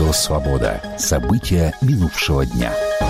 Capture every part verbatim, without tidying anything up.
Радио «Свобода». События минувшего дня.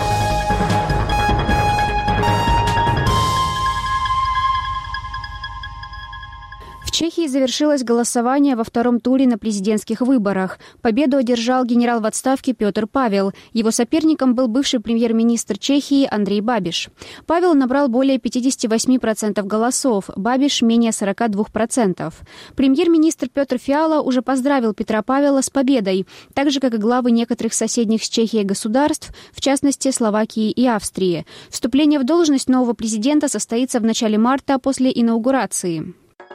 В Чехии завершилось голосование во втором туре на президентских выборах. Победу одержал генерал в отставке Петр Павел. Его соперником был бывший премьер-министр Чехии Андрей Бабиш. Павел набрал более пятьдесят восемь процентов голосов, Бабиш – менее сорок два процента. Премьер-министр Петр Фиала уже поздравил Петра Павела с победой, так же, как и главы некоторых соседних с Чехией государств, в частности, Словакии и Австрии. Вступление в должность нового президента состоится в начале марта после инаугурации.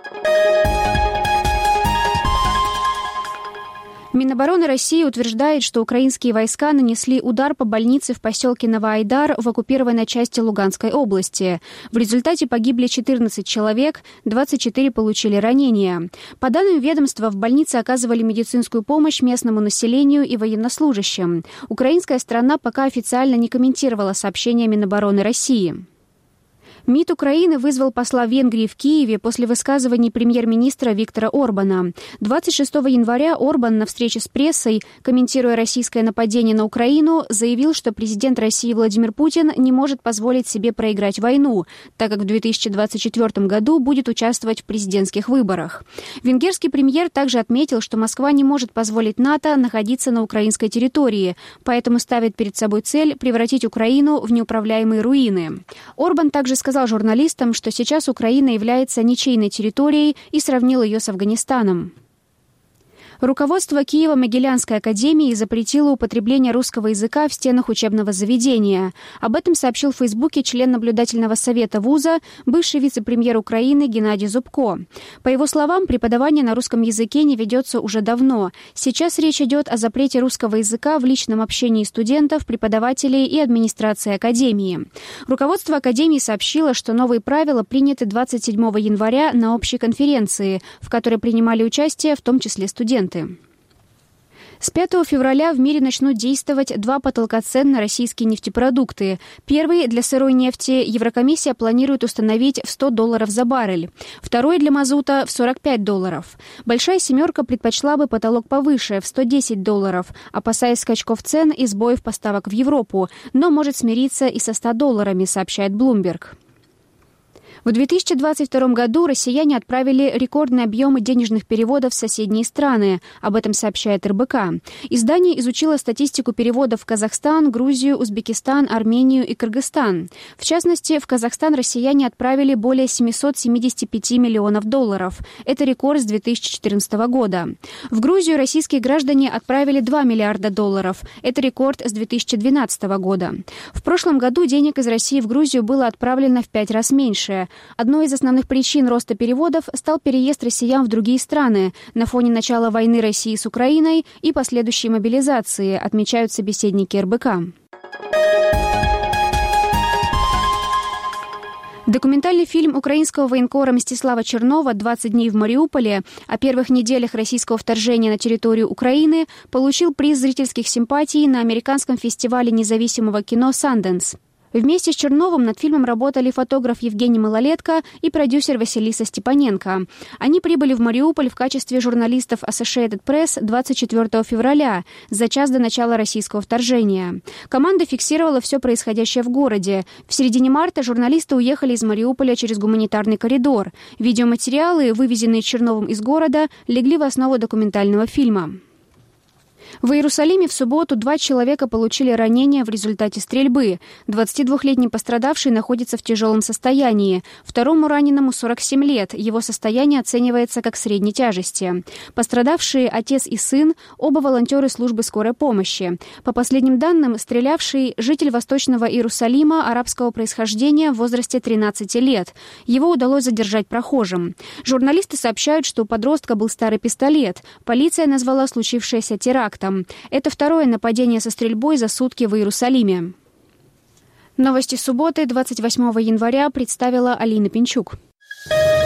Минобороны России утверждает, что украинские войска нанесли удар по больнице в поселке Новоайдар в оккупированной части Луганской области. В результате погибли четырнадцать человек, двадцать четыре получили ранения. По данным ведомства, в больнице оказывали медицинскую помощь местному населению и военнослужащим. Украинская сторона пока официально не комментировала сообщения Минобороны России. МИД Украины вызвал посла Венгрии в Киеве после высказываний премьер-министра Виктора Орбана. двадцать шестого января Орбан на встрече с прессой, комментируя российское нападение на Украину, заявил, что президент России Владимир Путин не может позволить себе проиграть войну, так как в две тысячи двадцать четвёртом году будет участвовать в президентских выборах. Венгерский премьер также отметил, что Москва не может позволить НАТО находиться на украинской территории, поэтому ставит перед собой цель превратить Украину в неуправляемые руины. Орбан также сказал, сказал журналистам, что сейчас Украина является ничейной территорией и сравнил ее с Афганистаном. Руководство Киево-Могилянской академии запретило употребление русского языка в стенах учебного заведения. Об этом сообщил в Фейсбуке член наблюдательного совета вуза, бывший вице-премьер Украины Геннадий Зубко. По его словам, преподавание на русском языке не ведется уже давно. Сейчас речь идет о запрете русского языка в личном общении студентов, преподавателей и администрации академии. Руководство академии сообщило, что новые правила приняты двадцать седьмого января на общей конференции, в которой принимали участие в том числе студенты. С пятого февраля в мире начнут действовать два потолка цен на российские нефтепродукты. Первый для сырой нефти Еврокомиссия планирует установить в сто долларов за баррель. Второй для мазута в сорок пять долларов. Большая семерка предпочла бы потолок повыше, в сто десять долларов, опасаясь скачков цен и сбоев поставок в Европу, но может смириться и со ста долларами, сообщает Bloomberg. В две тысячи двадцать втором году россияне отправили рекордные объемы денежных переводов в соседние страны. Об этом сообщает эр бэ ка. Издание изучило статистику переводов в Казахстан, Грузию, Узбекистан, Армению и Кыргызстан. В частности, в Казахстан россияне отправили более семьсот семьдесят пять миллионов долларов. Это рекорд с две тысячи четырнадцатого года. В Грузию российские граждане отправили два миллиарда долларов. Это рекорд с две тысячи двенадцатого года. В прошлом году денег из России в Грузию было отправлено в пять раз меньше. Одной из основных причин роста переводов стал переезд россиян в другие страны на фоне начала войны России с Украиной и последующей мобилизации, отмечают собеседники эр бэ ка. Документальный фильм украинского военкора Мстислава Чернова «двадцать дней в Мариуполе» о первых неделях российского вторжения на территорию Украины получил приз зрительских симпатий на американском фестивале независимого кино «Санденс». Вместе с Черновым над фильмом работали фотограф Евгений Малолетко и продюсер Василиса Степаненко. Они прибыли в Мариуполь в качестве журналистов Associated Press двадцать четвёртого февраля, за час до начала российского вторжения. Команда фиксировала все происходящее в городе. В середине марта журналисты уехали из Мариуполя через гуманитарный коридор. Видеоматериалы, вывезенные Черновым из города, легли в основу документального фильма. В Иерусалиме в субботу два человека получили ранения в результате стрельбы. двадцатидвухлетний пострадавший находится в тяжелом состоянии. Второму раненому сорок семь лет. Его состояние оценивается как средней тяжести. Пострадавшие отец и сын – оба волонтеры службы скорой помощи. По последним данным, стрелявший – житель Восточного Иерусалима арабского происхождения в возрасте тринадцати лет. Его удалось задержать прохожим. Журналисты сообщают, что у подростка был старый пистолет. Полиция назвала случившееся терактом. Это второе нападение со стрельбой за сутки в Иерусалиме. Новости субботы, двадцать восьмого января, представила Алина Пинчук.